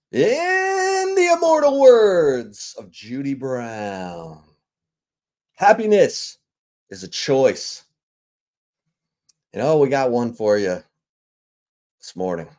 In the immortal words of Judy Brown, happiness is a choice. We got one for you this morning.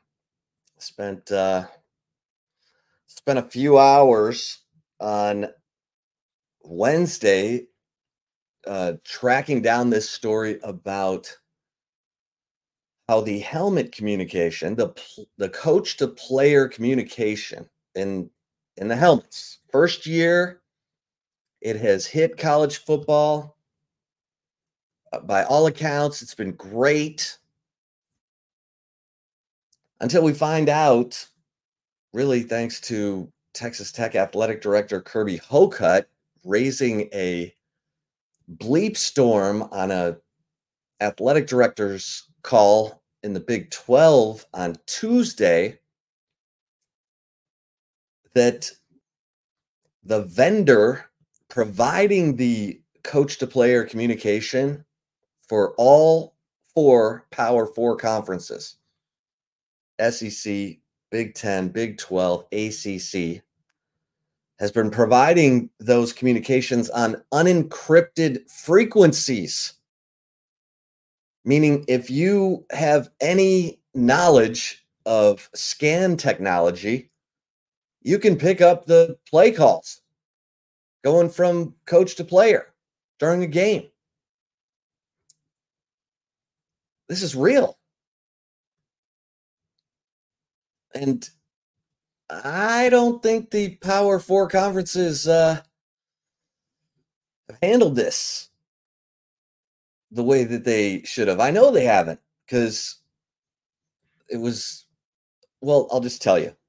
Spent a few hours on Wednesday tracking down this story about how the helmet communication, the coach to player communication in the helmets. First year, it has hit college football. By all accounts, it's been great until we find out, really thanks to Texas Tech athletic director Kirby Hocutt raising a bleep storm on a athletic director's call in the Big 12 on Tuesday, that the vendor providing the coach to player communication for all four Power Four conferences, SEC, Big 10, Big 12, ACC, has been providing those communications on unencrypted frequencies. Meaning, if you have any knowledge of scan technology, you can pick up the play calls going from coach to player during a game. This is real. And I don't think the Power Four conferences have handled this the way that they should have. I know they haven't, because it was, well, I'll just tell you.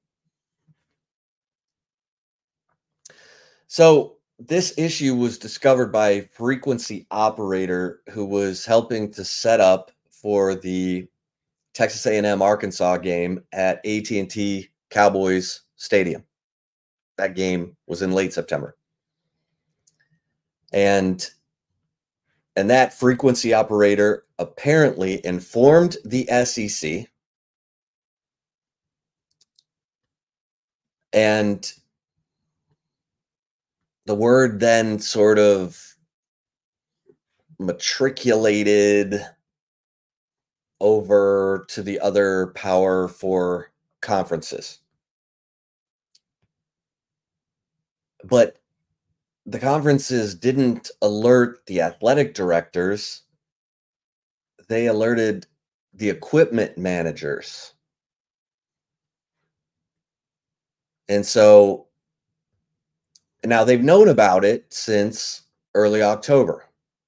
So this issue was discovered by a frequency operator who was helping to set up for the Texas A&M Arkansas game at AT&T Cowboys Stadium. That game was in late September. And that frequency operator apparently informed the SEC, and the word then sort of matriculated over to the other Power Four conferences. But the conferences didn't alert the athletic directors. They alerted the equipment managers. And so now they've known about it since early October.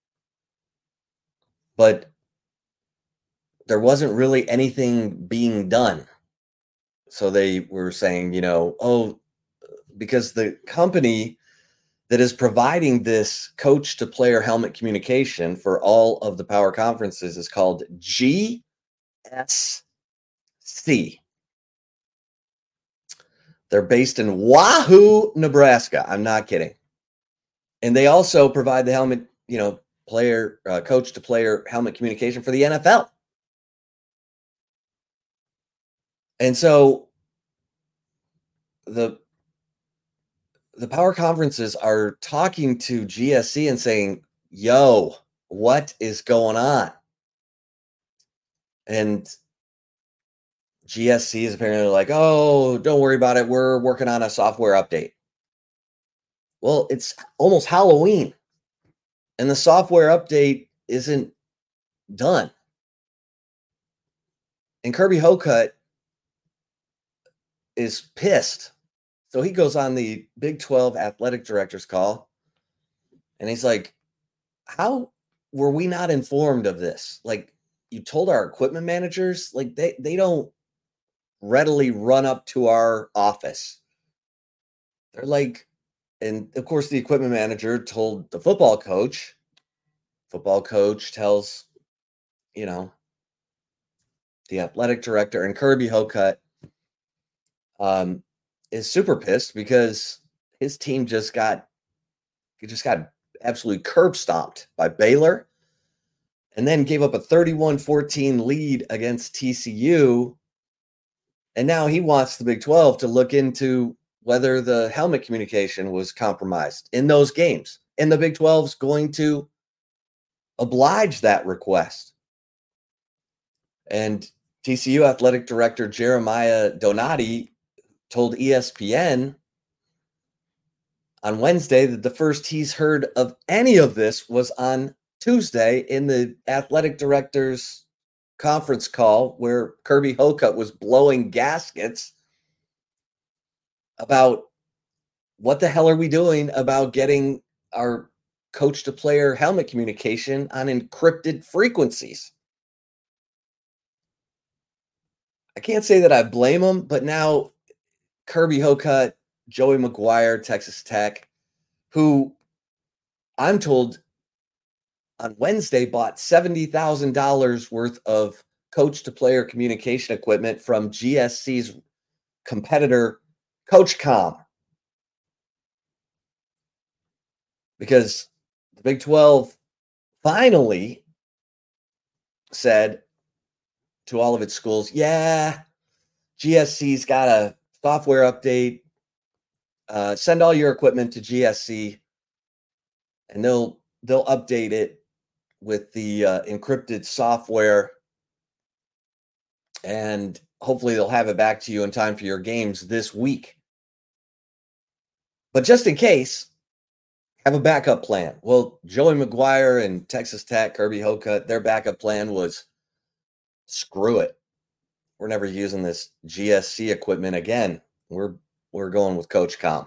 But there wasn't really anything being done. So they were saying, because the company that is providing this coach to player helmet communication for all of the power conferences is called GSC. They're based in Wahoo, Nebraska. I'm not kidding. And they also provide the helmet, player, coach to player helmet communication for the NFL. And so the power conferences are talking to GSC and saying, yo, what is going on? And GSC is apparently like, oh, don't worry about it. We're working on a software update. Well, it's almost Halloween, and the software update isn't done. And Kirby Hocutt is pissed. So he goes on the Big 12 athletic director's call, and he's like, how were we not informed of this? Like, you told our equipment managers, like they don't readily run up to our office. They're like, and of course the equipment manager told the football coach. Football coach tells, the athletic director, and Kirby Hocutt is super pissed because his team just got absolutely curb stomped by Baylor, and then gave up a 31-14 lead against TCU And now he wants the Big 12 to look into whether the helmet communication was compromised in those games. And the Big 12's going to oblige that request. And TCU athletic director Jeremiah Donati told ESPN on Wednesday that the first he's heard of any of this was on Tuesday in the athletic director's conference call where Kirby Hocutt was blowing gaskets about what the hell are we doing about getting our coach to player helmet communication on encrypted frequencies. I can't say that I blame him, but now Kirby Hocutt, Joey McGuire, Texas Tech, who I'm told on Wednesday bought $70,000 worth of coach to player communication equipment from GSC's competitor, CoachComm. Because the Big 12 finally said to all of its schools, yeah, GSC's got a software update. Send all your equipment to GSC, and they'll update it with the encrypted software, and hopefully they'll have it back to you in time for your games this week. But just in case, have a backup plan. Well, Joey McGuire and Texas Tech, Kirby Hocutt, their backup plan was screw it. We're never using this GSC equipment again. We're going with CoachComm.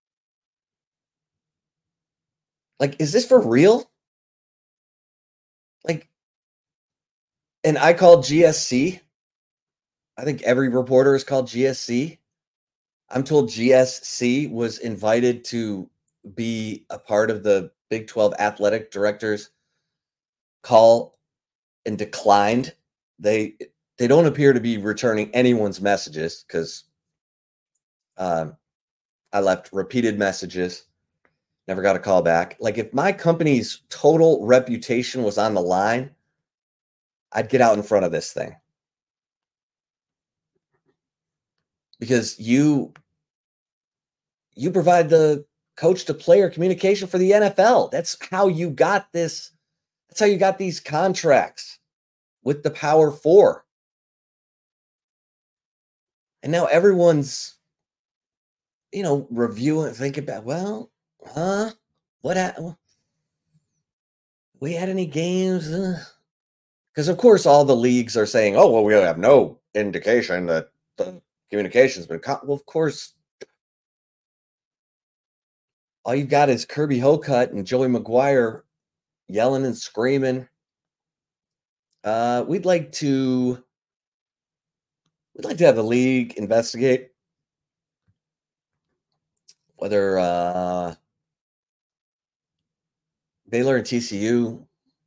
Like, is this for real? Like, and I called GSC. I think every reporter is called GSC. I'm told GSC was invited to be a part of the Big 12 athletic directors call and declined. They don't appear to be returning anyone's messages because I left repeated messages, never got a call back. Like, if my company's total reputation was on the line, I'd get out in front of this thing. Because you provide the coach to player communication for the NFL. That's how you got this. That's how you got these contracts with the Power Four. And now everyone's, reviewing, thinking about, what happened? We had any games? Because, of course, all the leagues are saying, oh, well, we have no indication that the communication's been cut. Well, of course, all you've got is Kirby Hocutt and Joey McGuire yelling and screaming. We'd like to have the league investigate whether Baylor and TCU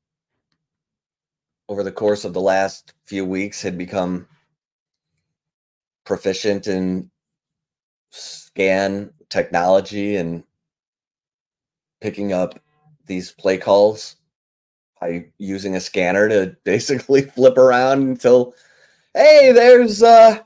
over the course of the last few weeks had become proficient in scan technology and picking up these play calls by using a scanner to basically flip around until, hey, there's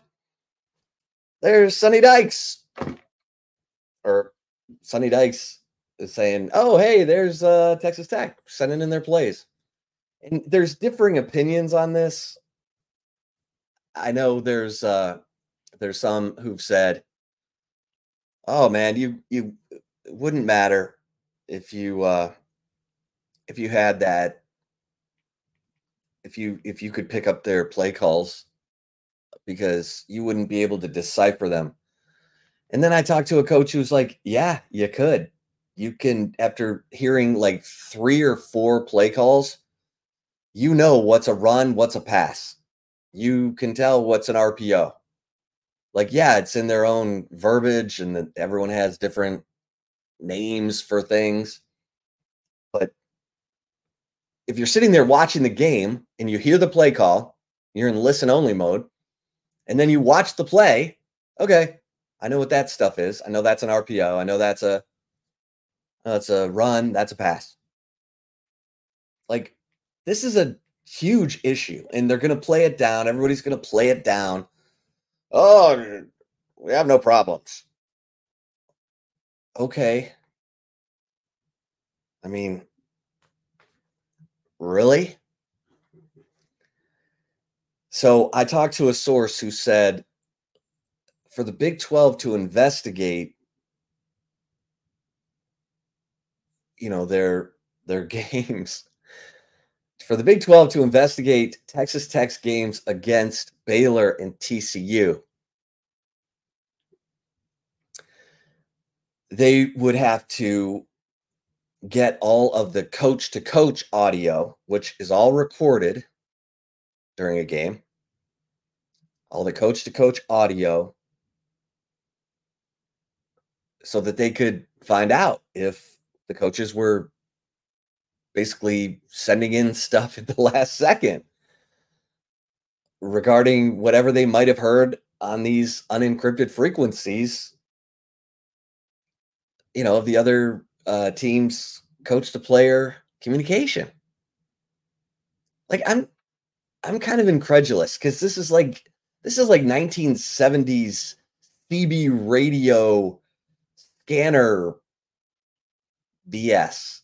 Sonny Dykes. Or Sonny Dykes is saying, oh, hey, there's Texas Tech sending in their plays. And there's differing opinions on this. I know there's some who've said, oh man, it wouldn't matter if you had that, if you could pick up their play calls because you wouldn't be able to decipher them. And then I talked to a coach who's like, yeah, you could. You can, after hearing like 3 or 4 play calls, what's a run, what's a pass. You can tell what's an RPO. Like, yeah, it's in their own verbiage and that everyone has different names for things. But if you're sitting there watching the game and you hear the play call, you're in listen only mode, and then you watch the play, okay, I know what that stuff is. I know that's an RPO. I know that's a run, that's a pass. Like, this is a huge issue, and they're going to play it down. Everybody's going to play it down. Oh, we have no problems. Okay. I mean, really? So I talked to a source who said for the Big 12 to investigate, their games, for the Big 12 to investigate Texas Tech's games against Baylor and TCU, they would have to get all of the coach to coach audio, which is all recorded during a game, all the coach to coach audio, so that they could find out if the coaches were basically sending in stuff at the last second regarding whatever they might have heard on these unencrypted frequencies, of the other team's coach to player communication. Like I'm kind of incredulous because this is like 1970s CB radio scanner BS.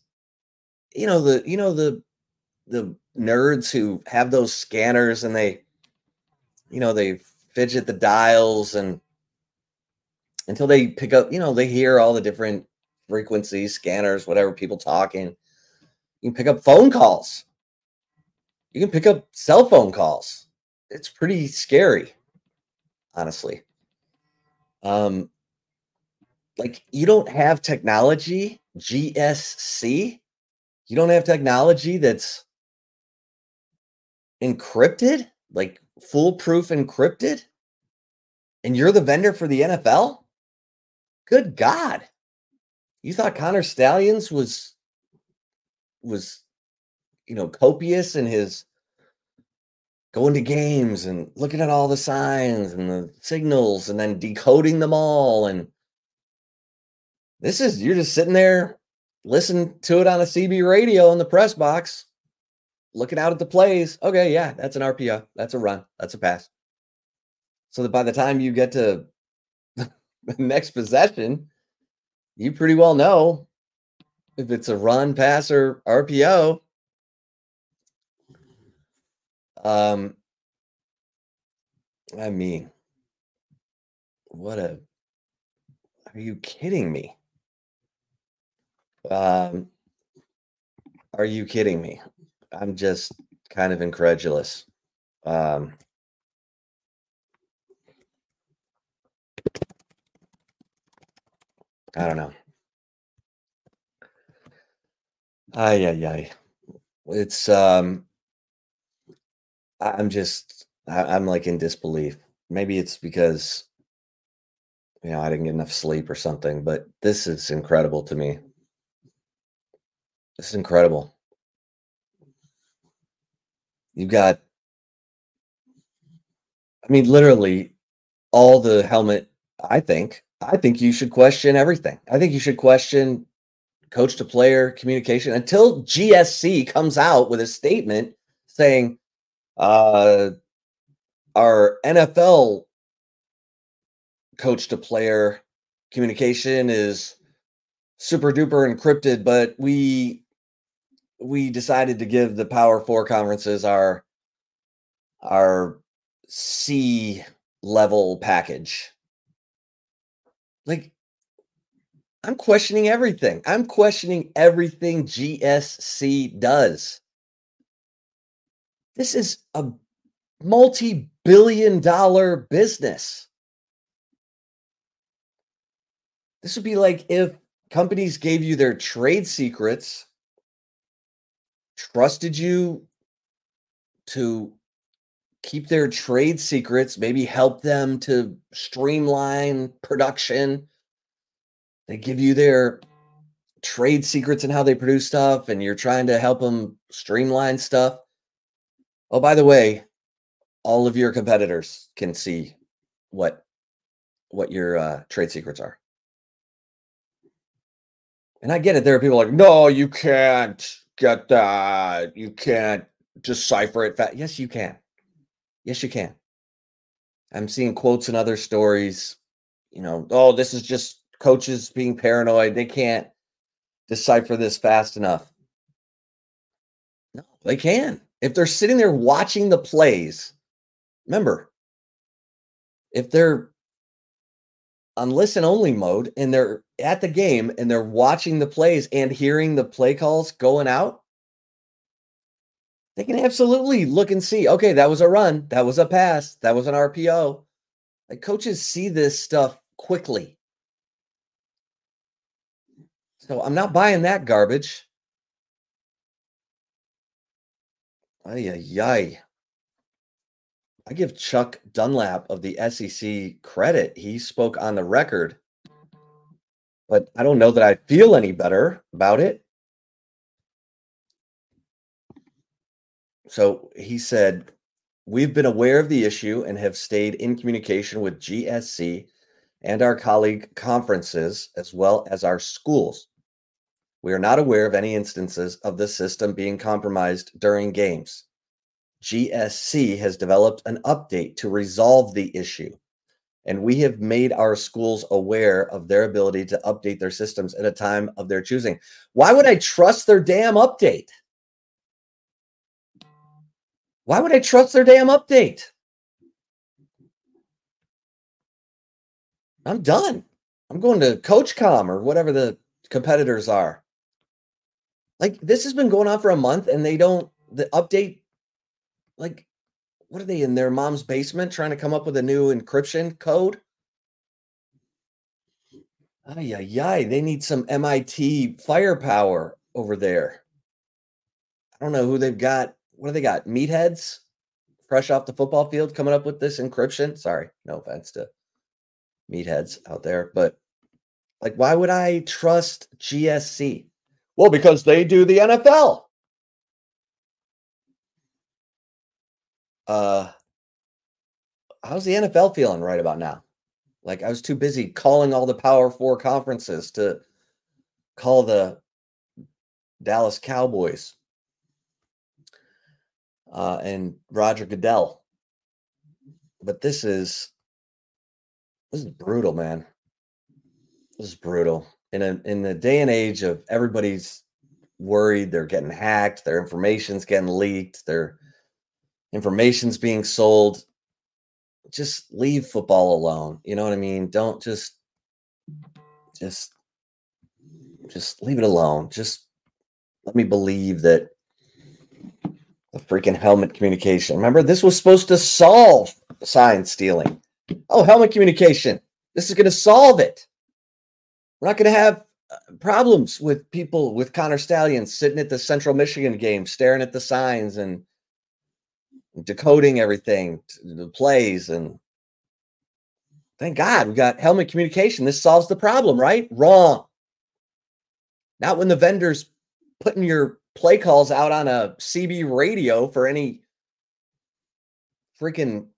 The nerds who have those scanners and they fidget the dials and until they pick up, they hear all the different frequencies, scanners, whatever, people talking. You can pick up phone calls. You can pick up cell phone calls. It's pretty scary, honestly. Like you don't have technology, GSC. You don't have technology that's encrypted, like foolproof encrypted, and you're the vendor for the NFL? Good God. You thought Connor Stallions was copious in his going to games and looking at all the signs and the signals and then decoding them all, and you're just sitting there listening to it on a CB radio in the press box, looking out at the plays. Okay, yeah, that's an RPO. That's a run. That's a pass. So that by the time you get to the next possession, you pretty well know if it's a run, pass, or RPO. I mean, are you kidding me? Are you kidding me? I'm just kind of incredulous. I don't know. Ay. It's I'm like in disbelief. Maybe it's because I didn't get enough sleep or something, but this is incredible to me. This is incredible. You've got, literally all the helmet. I think you should question everything. I think you should question coach to player communication until GSC comes out with a statement saying our NFL coach to player communication is super duper encrypted, but we decided to give the Power 4 conferences our C level package. Like, I'm questioning everything. I'm questioning everything GSC does. This is a multi-billion-dollar business. This would be like if companies gave you their trade secrets, trusted you to keep their trade secrets, maybe help them to streamline production. They give you their trade secrets and how they produce stuff, and you're trying to help them streamline stuff. Oh, by the way, all of your competitors can see what your trade secrets are. And I get it. There are people like, no, you can't get that. You can't decipher it. Yes, you can. Yes, you can. I'm seeing quotes in other stories, oh, this is just coaches being paranoid. They can't decipher this fast enough. No, they can. If they're sitting there watching the plays, remember, if they're on listen only mode and they're at the game and they're watching the plays and hearing the play calls going out, they can absolutely look and see, okay, that was a run, that was a pass, that was an RPO. Like, coaches see this stuff quickly. So I'm not buying that garbage. Ay, ay, ay. I give Chuck Dunlap of the SEC credit. He spoke on the record, but I don't know that I feel any better about it. So he said, we've been aware of the issue and have stayed in communication with GSC and our colleague conferences, as well as our schools. We are not aware of any instances of the system being compromised during games. GSC has developed an update to resolve the issue, and we have made our schools aware of their ability to update their systems at a time of their choosing. Why would I trust their damn update? Why would I trust their damn update? I'm done. I'm going to CoachCom or whatever the competitors are. Like, this has been going on for a month and the update, like, what are they in their mom's basement trying to come up with a new encryption code? Ay, ay, ay. They need some MIT firepower over there. I don't know who they've got. What do they got? Meatheads fresh off the football field coming up with this encryption. Sorry, no offense to meatheads out there, but like, why would I trust GSC? Well, because they do the NFL. How's the NFL feeling right about now? Like, I was too busy calling all the Power 4 conferences to call the Dallas Cowboys and Roger Goodell. But this is brutal, man. This is brutal. In the day and age of everybody's worried they're getting hacked, their information's getting leaked, their information's being sold. Just leave football alone. You know what I mean? Don't just leave it alone. Just let me believe that the freaking helmet communication. Remember, this was supposed to solve sign stealing. Oh, helmet communication. This is going to solve it. We're not going to have problems with people with Connor Stallions sitting at the Central Michigan game, staring at the signs and decoding everything, the plays. And thank God we got helmet communication. This solves the problem, right? Wrong. Not when the vendor's putting your play calls out on a CB radio for any freaking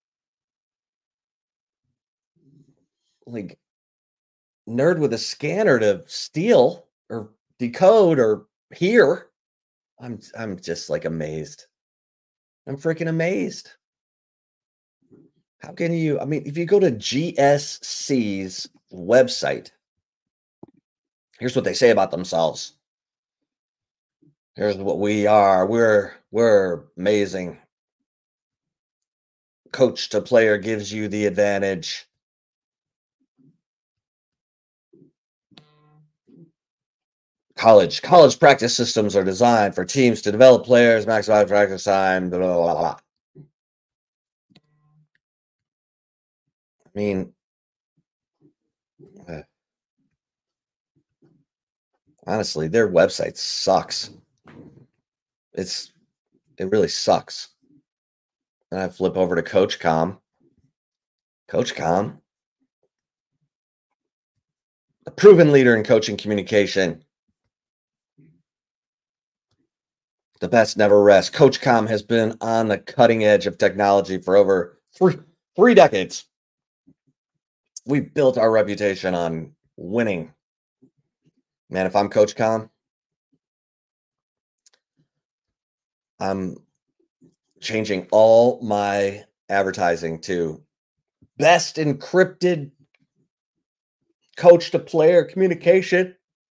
like nerd with a scanner to steal or decode or hear. I'm just like amazed. I'm freaking amazed. How can you? I mean, if you go to GSC's website, here's what they say about themselves. Here's what we are. We're amazing. Coach to player gives you the advantage. College practice systems are designed for teams to develop players, maximize practice time, blah, blah, blah, blah. I mean, honestly, their website sucks. It really sucks. Then I flip over to CoachCom. CoachCom, a proven leader in coaching communication. The best never rest. CoachCom has been on the cutting edge of technology for over three decades. We've built our reputation on winning. Man, if I'm CoachCom, I'm changing all my advertising to best encrypted coach to player communication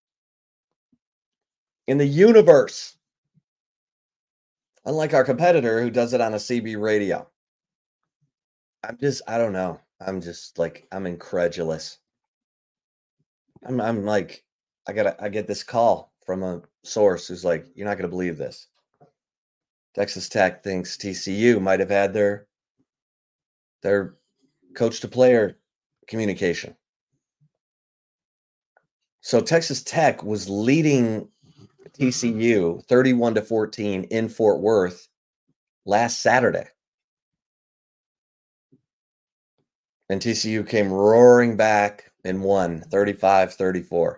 in the universe. Unlike our competitor who does it on a CB radio. I don't know. I'm incredulous. I'm like, I get this call from a source who's like, you're not going to believe this. Texas Tech thinks TCU might have had their coach to player communication. So Texas Tech was leading TCU 31-14 in Fort Worth last Saturday. And TCU came roaring back and won 35-34.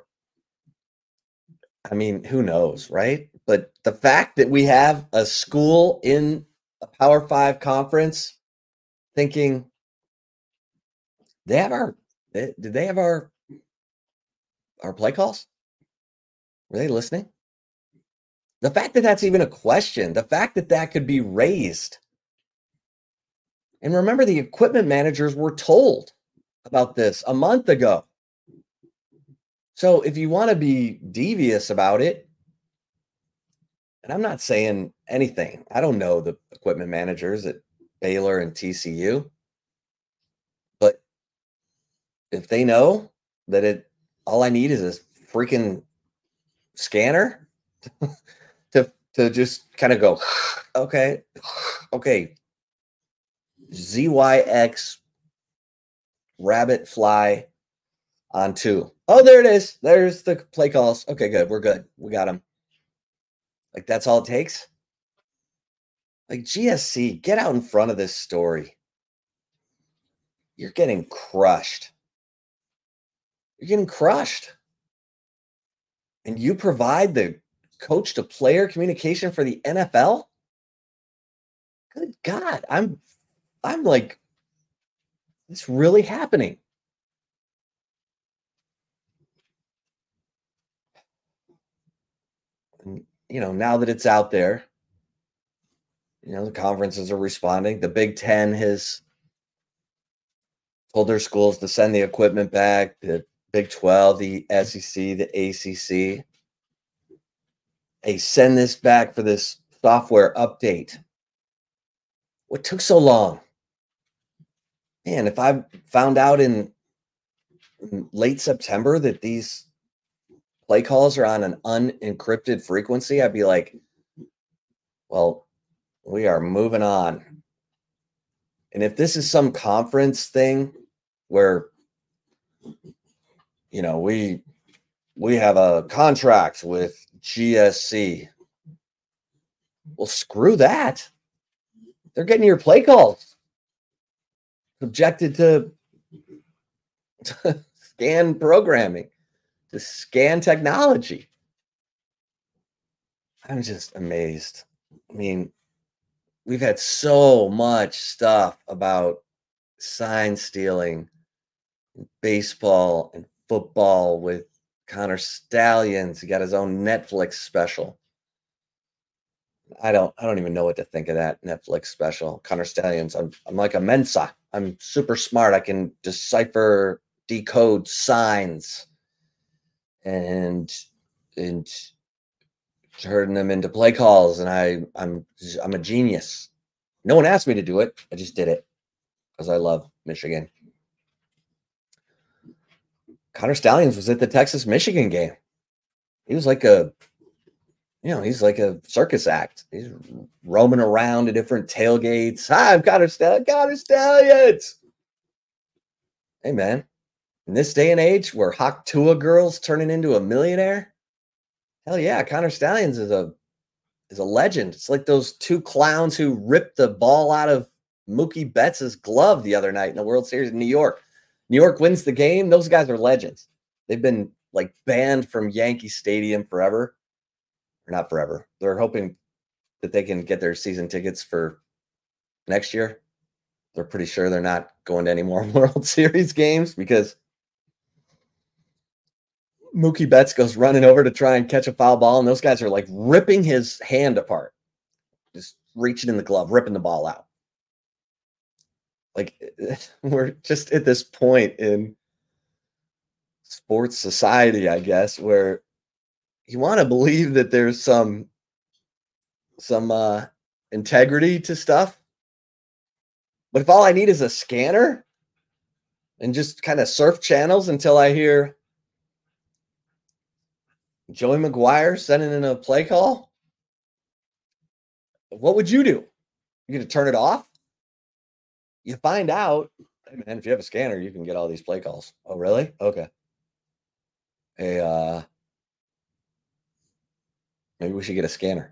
I mean, who knows, right? But the fact that we have a school in a Power 5 conference thinking did they have our play calls? Were they listening? The fact that that's even a question, the fact that that could be raised. And remember, the equipment managers were told about this a month ago. So if you want to be devious about it, and I'm not saying anything, I don't know the equipment managers at Baylor and TCU, but if they know that all I need is a freaking scanner to just kind of go, okay, ZYX rabbit fly on 2. Oh, there it is. There's the play calls. Okay, good. We're good. We got them. Like, that's all it takes. Like, GSC, get out in front of this story. You're getting crushed. You're getting crushed. And you provide the coach to player communication for the NFL? Good God. I'm like, it's really happening. And, now that it's out there, the conferences are responding. The Big Ten has told their schools to send the equipment back. The Big 12, the SEC, the ACC. Hey, send this back for this software update. What took so long? Man, if I found out in late September that these play calls are on an unencrypted frequency, I'd be like, well, we are moving on. And if this is some conference thing where, we have a contract with GSC, well, screw that. They're getting your play calls. Subjected to scan programming, to scan technology. I'm just amazed. I mean, we've had so much stuff about sign stealing, baseball and football with Connor Stalions. He got his own Netflix special. I don't even know what to think of that Netflix special. Connor Stalions. I'm like a Mensa. I'm super smart. I can decode signs and turn them into play calls. And I'm a genius. No one asked me to do it. I just did it because I love Michigan. Connor Stalions was at the Texas-Michigan game. He was like he's like a circus act. He's roaming around to different tailgates. Hi, I'm Connor Stalions. Hey, man. In this day and age where Hawk Tua girl's turning into a millionaire, hell yeah, Connor Stalions is a legend. It's like those 2 clowns who ripped the ball out of Mookie Betts' glove the other night in the World Series in New York. New York wins the game. Those guys are legends. They've been like banned from Yankee Stadium forever. Or not forever. They're hoping that they can get their season tickets for next year. They're pretty sure they're not going to any more World Series games because Mookie Betts goes running over to try and catch a foul ball, and those guys are like ripping his hand apart, just reaching in the glove, ripping the ball out. Like, we're just at this point in sports society, I guess, where you want to believe that there's some integrity to stuff, but if all I need is a scanner and just kind of surf channels until I hear Joey McGuire sending in a play call, what would you do? You gonna turn it off? You find out, hey man, if you have a scanner, you can get all these play calls. Oh, really? Okay. Hey, maybe we should get a scanner.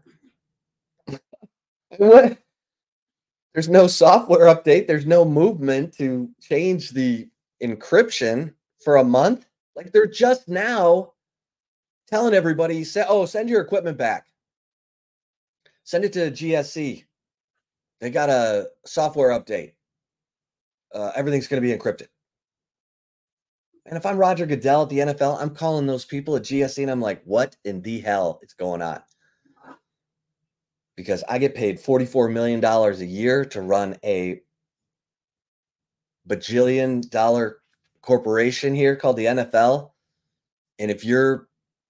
What? There's no software update. There's no movement to change the encryption for a month. Like, they're just now telling everybody, oh, send your equipment back. Send it to GSC. They got a software update. Everything's going to be encrypted. And if I'm Roger Goodell at the NFL, I'm calling those people at GSC and I'm like, what in the hell is going on? Because I get paid $44 million a year to run a bajillion dollar corporation here called the NFL. And if you're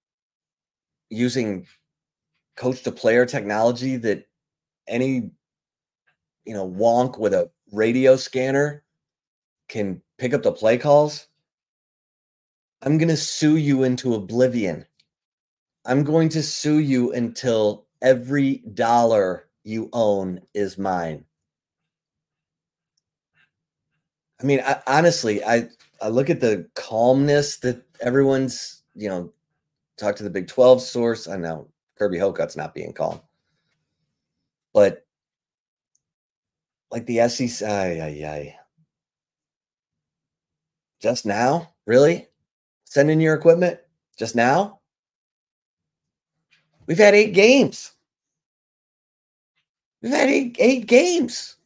using coach to player technology that any wonk with a radio scanner can pick up the play calls, I'm going to sue you into oblivion. I'm going to sue you until every dollar you own is mine. I mean, honestly, I look at the calmness that everyone's, talk to the Big 12 source. I know Kirby Hocutt's not being calm. But like the SEC, just now? Really? Send in your equipment? Just now? We've had 8 games. We've had eight games.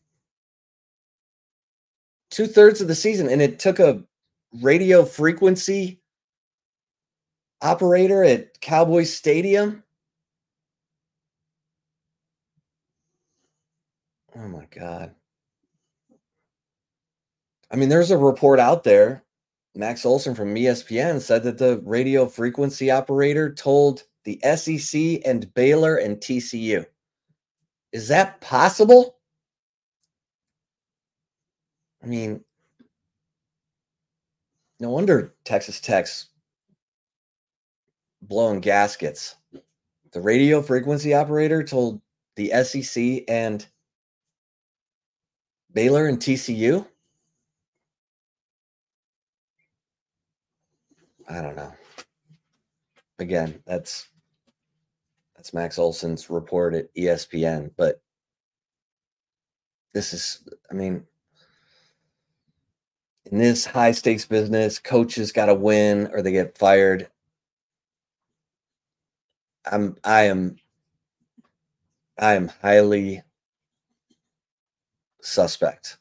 2/3 of the season, and it took a radio frequency operator at Cowboys Stadium. Oh my God. I mean, there's a report out there. Max Olson from ESPN said that the radio frequency operator told the SEC and Baylor and TCU. Is that possible? I mean, no wonder Texas Tech's blowing gaskets. The radio frequency operator told the SEC and Baylor and TCU? I don't know. Again, that's Max Olson's report at ESPN, but this is, I mean, in this high stakes business, coaches got to win or they get fired. I am highly suspect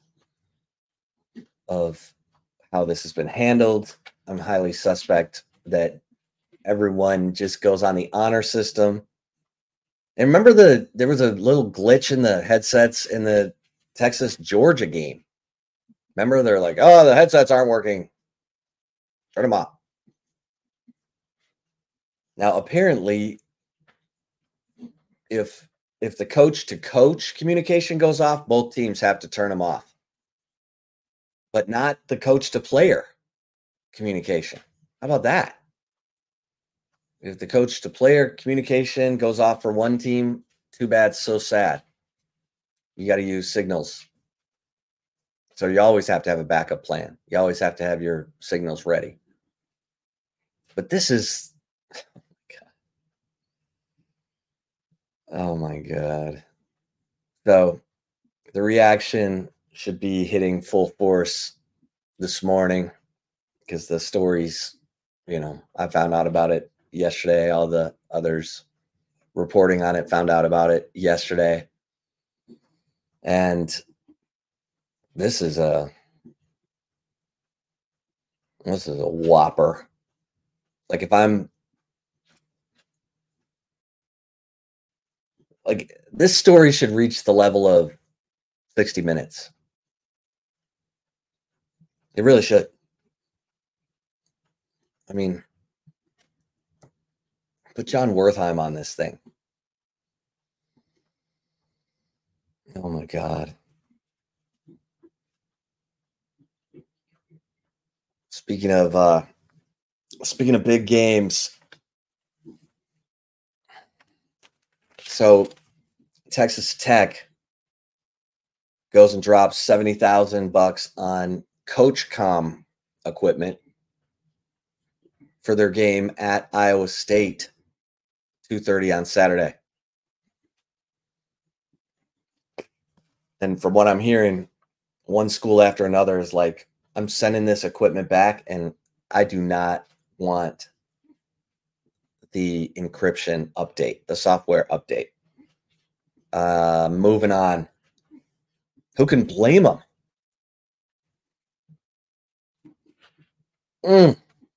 of how this has been handled. I'm highly suspect that everyone just goes on the honor system. And remember there was a little glitch in the headsets in the Texas-Georgia game. Remember, they're like, oh, the headsets aren't working. Turn them off. Now, apparently, if the coach-to-coach communication goes off, both teams have to turn them off. But not the coach-to-player communication. How about that? If the coach-to-player communication goes off for one team, too bad, so sad. You got to use signals. So you always have to have a backup plan. You always have to have your signals ready. But this is, oh my God. So the reaction should be hitting full force this morning because the stories, I found out about it yesterday. All the others reporting on it found out about it yesterday. And this is a whopper. Like, if I'm like, this story should reach the level of 60 Minutes. They really should. I mean, put John Wertheim on this thing. Oh my God. Speaking of big games, so Texas Tech goes and drops $70,000 on CoachCom equipment for their game at Iowa State, 2:30 on Saturday. And from what I'm hearing, one school after another is like, I'm sending this equipment back, and I do not want the encryption update, the software update. Moving on. Who can blame them? All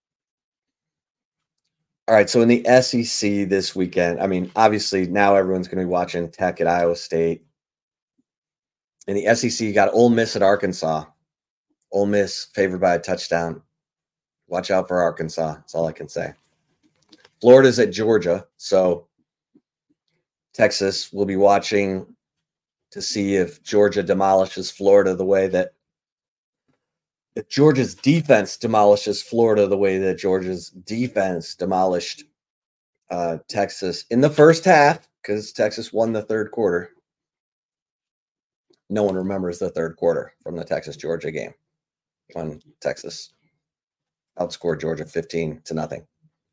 right, so in the SEC this weekend, I mean, obviously now everyone's going to be watching Tech at Iowa State. In the SEC, you got Ole Miss at Arkansas. Ole Miss favored by a touchdown. Watch out for Arkansas. That's all I can say. Florida's at Georgia, so Texas will be watching to see if Georgia demolishes Florida the way that if Georgia's defense demolishes Florida the way that Georgia's defense demolished Texas in the first half, because Texas won the third quarter. No one remembers the third quarter from the Texas-Georgia game when Texas outscored Georgia 15-0.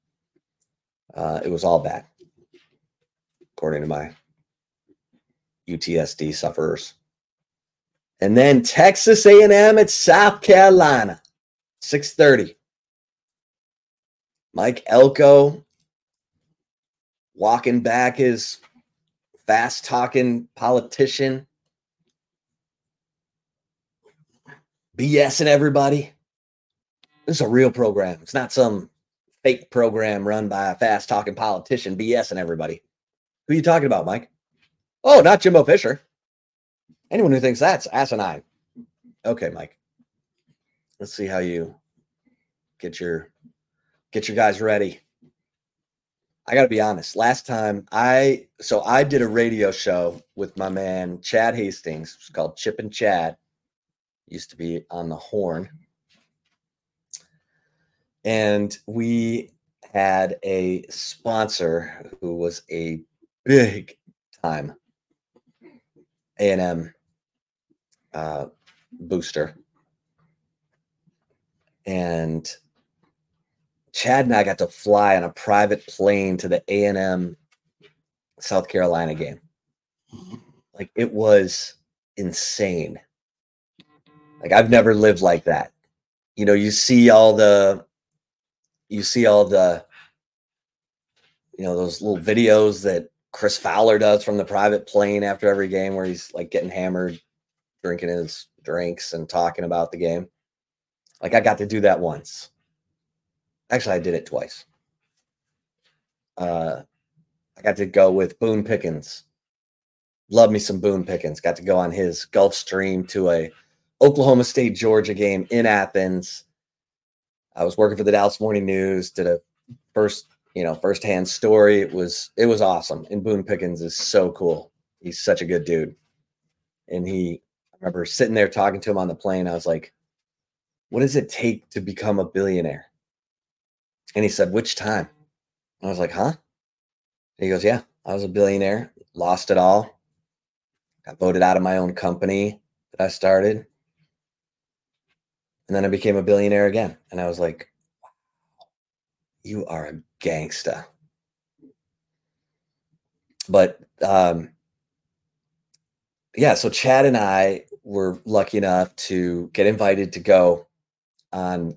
It was all bad, according to my UTSD sufferers. And then Texas A&M at South Carolina, 6:30. Mike Elko walking back his fast-talking politician, BSing everybody. This is a real program. It's not some fake program run by a fast-talking politician BSing everybody. Who are you talking about, Mike? Oh, not Jimbo Fisher. Anyone who thinks that's asinine. Okay, Mike. Let's see how you get your guys ready. I got to be honest. Last time I did a radio show with my man Chad Hastings. It's called Chip and Chad. Used to be on the Horn. And we had a sponsor who was a big time A&M booster. And Chad and I got to fly on a private plane to the A&M South Carolina game. Like, it was insane. Like, I've never lived like that. You know, you see all the, those little videos that Chris Fowler does from the private plane after every game where he's like getting hammered, drinking his drinks and talking about the game. Like, I got to do that once. Actually, I did it twice. I got to go with Boone Pickens. Love me some Boone Pickens. Got to go on his Gulfstream to a Oklahoma State, Georgia game in Athens. I was working for the Dallas Morning News, did a firsthand story. It was awesome. And Boone Pickens is so cool. He's such a good dude. And I remember sitting there talking to him on the plane. I was like, what does it take to become a billionaire? And he said, which time? I was like, huh? And he goes, yeah, I was a billionaire, lost it all. Got voted out of my own company that I started. And then I became a billionaire again. And I was like, wow, you are a gangsta. But so Chad and I were lucky enough to get invited to go on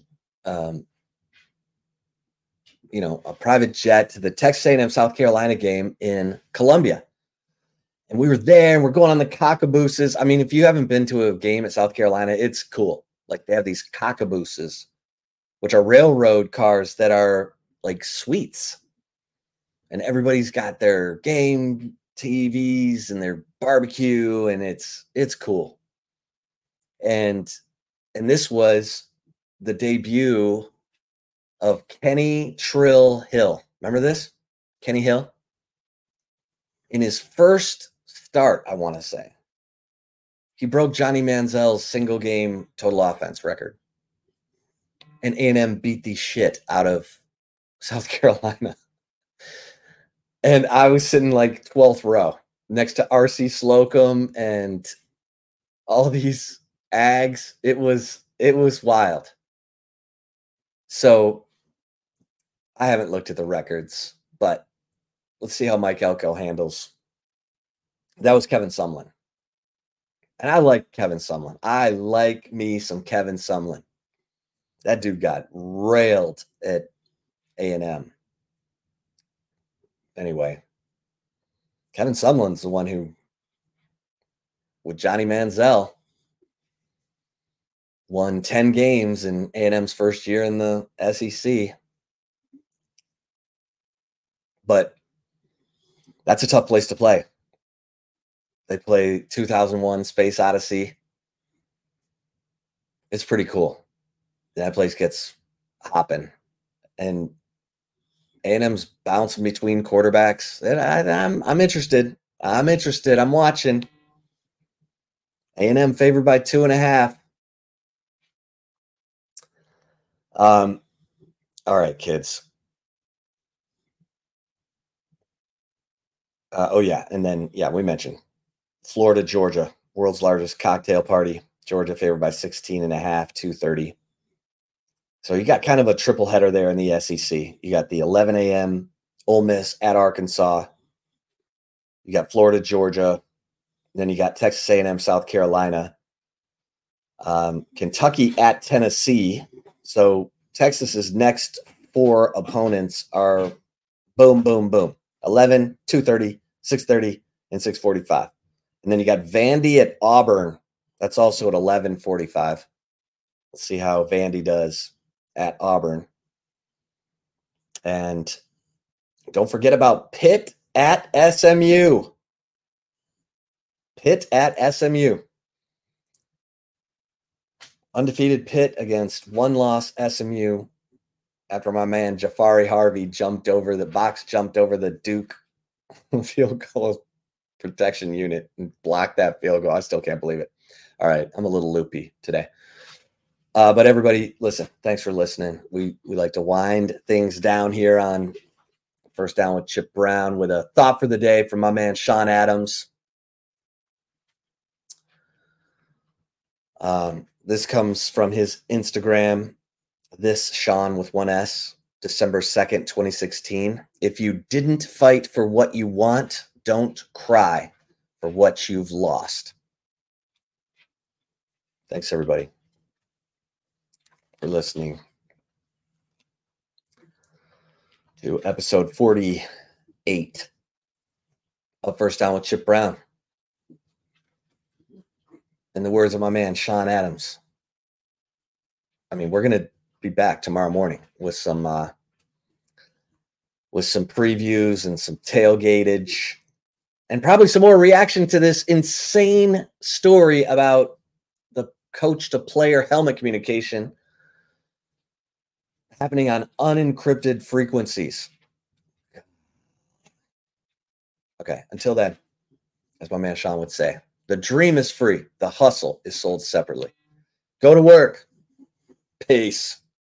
a private jet to the Texas A&M South Carolina game in Columbia. And we were there and we're going on the cockabooses. I mean, if you haven't been to a game at South Carolina, it's cool. Like, they have these cockabooses, which are railroad cars that are like suites. And everybody's got their game TVs and their barbecue, and it's cool. And this was the debut of Kenny Trill Hill. Remember this? Kenny Hill? In his first start, I want to say, he broke Johnny Manziel's single game total offense record. And A&M beat the shit out of South Carolina. And I was sitting like 12th row next to R.C. Slocum and all these Ags. It was wild. So I haven't looked at the records, but let's see how Mike Elko handles. That was Kevin Sumlin. And I like Kevin Sumlin. I like me some Kevin Sumlin. That dude got railed at A&M. Anyway, Kevin Sumlin's the one who, with Johnny Manziel, won 10 games in A&M's first year in the SEC. But that's a tough place to play. They play 2001 Space Odyssey. It's pretty cool. That place gets hopping. And A&M's bouncing between quarterbacks. I'm interested. I'm watching. A&M favored by 2.5. All right, kids. And then we mentioned Florida, Georgia, world's largest cocktail party. Georgia favored by 16.5, 2:30. So you got kind of a triple header there in the SEC. You got the 11 a.m. Ole Miss at Arkansas. You got Florida, Georgia. Then you got Texas A&M, South Carolina. Kentucky at Tennessee. So Texas's next 4 opponents are boom, boom, boom. 11, 2:30, 6:30, and 6:45. And then you got Vandy at Auburn. That's also at 11:45. Let's see how Vandy does at Auburn. And don't forget about Pitt at SMU. Pitt at SMU. Undefeated Pitt against one-loss SMU after my man Jafari Harvey jumped over the Duke field goal protection unit and blocked that field goal. I still can't believe it. All right, I'm a little loopy today. But everybody, listen, thanks for listening. We like to wind things down here on First Down with Chip Brown with a thought for the day from my man Sean Adams. This comes from his Instagram, this Sean with 1 S, December 2nd, 2016. If you didn't fight for what you want, don't cry for what you've lost. Thanks, everybody, for listening to episode 48 of First Down with Chip Brown. In the words of my man, Sean Adams. We're going to be back tomorrow morning with some previews and some tailgatage and probably some more reaction to this insane story about the coach to player helmet communication happening on unencrypted frequencies. Okay, until then, as my man Sean would say, the dream is free. The hustle is sold separately. Go to work. Peace.